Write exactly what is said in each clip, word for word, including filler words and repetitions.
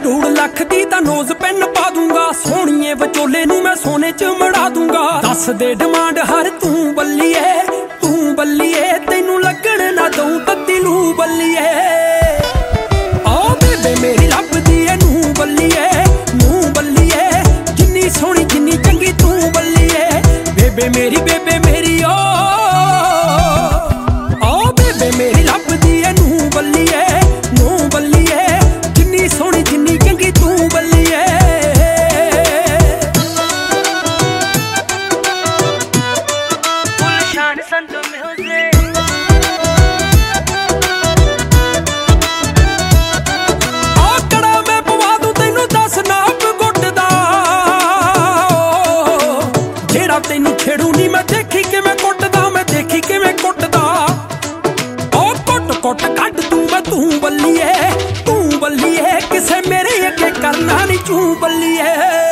ਡੂੜ ਲੱਖ ਦੀ ਤਾਂ knows PAN ਪਾ ਦੂੰਗਾ, ਸੋਹਣੀਏ ਵਿਚੋਲੇ ਨੂੰ ਮੈਂ ਸੋਨੇ ਚ ਮੜਾ ਦੂੰਗਾ। ਦੱਸ ਦੇ ਡਿਮਾਂਡ ਹਰ ਤੂੰ ਬੱਲੀਏ, ਤੂੰ ਬੱਲੀਏ, ਤੈਨੂੰ ਲੱਗਣ ਨਾ ਦਊ ਤੱਤੀ ਲੂ ਬੱਲੀਏ। ਆ ਬੇਬੇ ਮੇਰੀ ਲੱਭਦੀ ਏ ਨੂੰ ਬੱਲੀਏ, ਨੂੰ ਬੱਲੀਏ, ਜਿੰਨੀ ਸੋਹਣੀ ਜਿੰਨੀ ਚੰਗੀ ਤੂੰ ਬੱਲੀਏ। ਬੇਬੇ ਮੇਰੀ ਬੇਬੇ ਮੇਰੀ ਓ, ਆ ਬੇਬੇ ਮੇਰੀ ਲੱਭਦੀ ਏ ਨੂੰ ਬੱਲੀਏ, ਨੂੰ ਬੱਲੀਏ, ਜਿੰਨੀ ਸੋਹਣੀ ਜਿੰਨੀ ਚੰਗੀ ਤੂੰ ਬੱਲੀਏ। ਗੁਲਸ਼ਨ ਸੰਧੂ ਮਿਊਜ਼ਿਕ। ਆ ਕੜਾ ਮੈਂ ਪਵਾ ਦੂੰ ਤੈਨੂੰ ਦਸ ਨਾਪ ਗੁੱਟ ਦਾ, ਜਿਹੜਾ ਤੈਨੂੰ ਛੇੜੂ ਨੀ ਮੈਂ ਦੇਖੀ ਕਿਵੇਂ ਕੁੱਟਦਾ, ਮੈਂ ਦੇਖੀ ਕਿਵੇਂ ਕੁੱਟਦਾ। ਉਹ ਕੁੱਟ ਕੁੱਟ ਕੱਢ ਤੂੰ ਮੈਂ ਤੂੰ ਬੱਲੀਏ, ਤੂੰ ਬੱਲੀਏ, ਕਿਸੇ ਮੇਰੇ ਅੱਗੇ ਕਰਨਾ ਨੀ ਚੂੰ ਬੱਲੀਏ।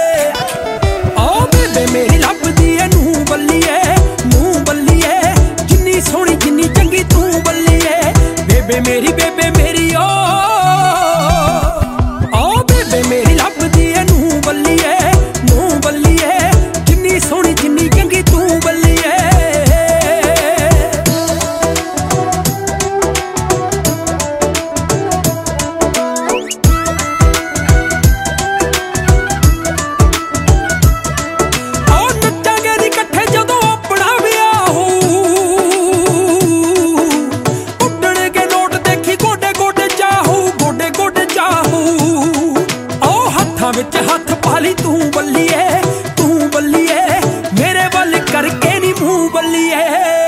ਆ ਬੇਬੇ ਮੇਰੀ ਲੱਭਦੀ ਏ ਨੂੰ ਬੱਲੀਏ, ਨੂੰ ਬੱਲੀਏ, ਜਿੰਨੀ ਸੋਹਣੀ ਜਿੰਨੀ ਚੰਗੀ ਤੂੰ ਬੱਲੀਏ। ਬੇਬੇ ਮੇਰੀ ਬੇਬੇ ਮੇਰੀ ਓ, ਆ ਬੇਬੇ ਮੇਰੀ ਲੱਭਦੀ ਏ ਨੂੰ ਬੱਲੀਏ, ਨੂੰ ਬੱਲੀਏ, ਜਿੰਨੀ ਸੋਹਣੀ ਜਿੰਨੀ ਚੰਗੀ ਤੂੰ ਬੱਲੀਏ। ਵਿੱਚ ਹੱਥ ਪਾ ਲਈ ਤੂੰ ਬੱਲੀਏ, ਤੂੰ ਬੱਲੀਏ, ਮੇਰੇ ਵੱਲ ਕਰਕੇ ਨੀ ਮੂੰਹ ਬੱਲੀਏ।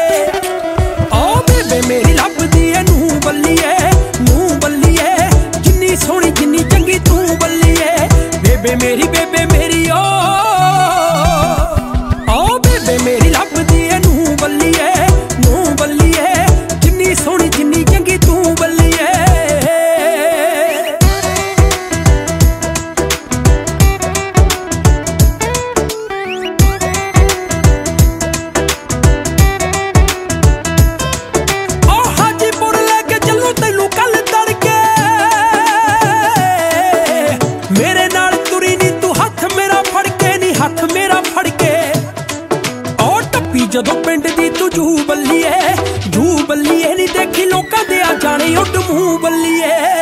ਆ ਬੇਬੇ ਮੇਰੀ ਲੱਭਦੀ ਏ ਨੂੰ ਬੱਲੀਏ, ਨੂੰ ਬੱਲੀਏ, ਜਿੰਨੀ ਸੋਹਣੀ ਜਿੰਨੀ ਚੰਗੀ ਤੂੰ ਬੱਲੀਏ। ਬੇਬੇ ਮੇਰੀ ਬੇਬੇ ਮੇਰੀ ਓ, ਆ ਬੇਬੇ ਮੇਰੀ ਲੱਭਦੀ ਏ ਨੂੰ ਬੱਲੀਏ, ਨੂੰ ਬੱਲੀਏ, ਜਿੰਨੀ ਸੋਹਣੀ ਜਿੰਨੀ ਚੰਗੀ ਤੂੰ ਬੱਲੀਏ। ਹੱਥ ਮੇਰਾ ਫੜ ਕੇ ਉਹ ਟੱਪੀ ਜਦੋਂ ਪਿੰਡ ਦੀ ਤੂੰ ਜੂ ਬੱਲੀਏ, ਜੂ ਬੱਲੀਏ, ਨੀ ਦੇਖੀ ਲੋਕਾਂ ਦੇ ਆ ਜਾਣੇ ਉੱਡ ਮੂੰਹ ਬੱਲੀਏ।